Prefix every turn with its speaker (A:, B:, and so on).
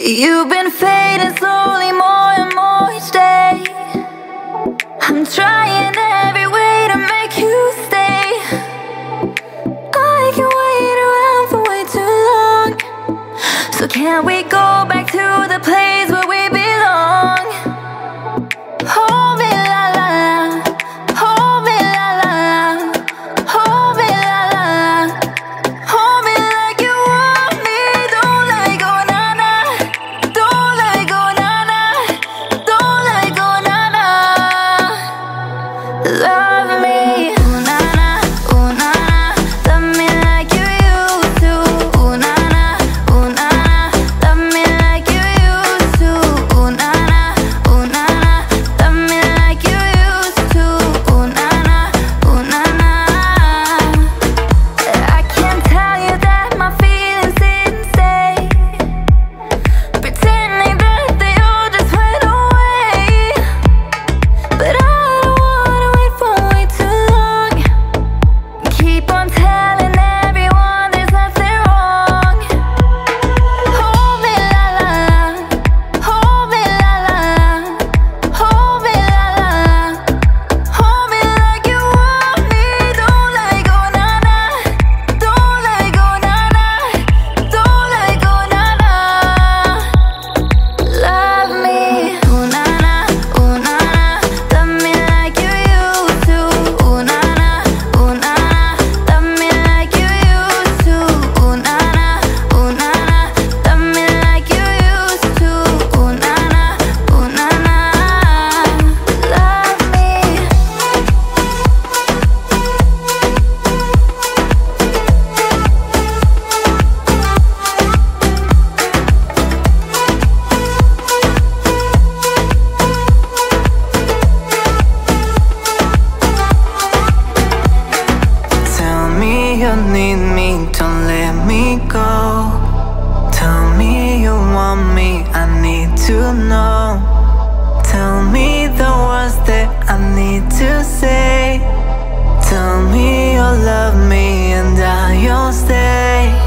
A: You've been fading slowly more and more each day. I'm trying every way to make you stay. I can wait around for way too long. So can we go back to the place where we belong? Hold me la la la, hold me la la la, hold me la la la, hold me like you want me. Don't let go na na, don't let go na na, don't let go na na. Love me, ooh na na, ooh na na. Love me like you used to, ooh na na, ooh na na. Love me like you used to, ooh na na, ooh na na. Love me like you used to, ooh na na, ooh na na. I can't tell you that my feelings didn't stay, pretending that they all just went away. But I don't wanna wait for way too long. Keep on telling everyone there's nothing wrong. Hold me la la la, hold me la la la, hold me la la la, hold me like you want me. Don't let go na na, don't let go na na, don't let go na na. Love me, ooh na na, ooh na na. Love me like you used to, ooh na na, ooh na na. Love me like you used to, ooh na na, ooh na na. Love me like you used to, ooh na na, ooh na na. Love me.
B: Tell me you need me, don't let me go. Tell me you want me, I need to know. Tell me the words that I need to say. Tell me you'll love me and I'll stay.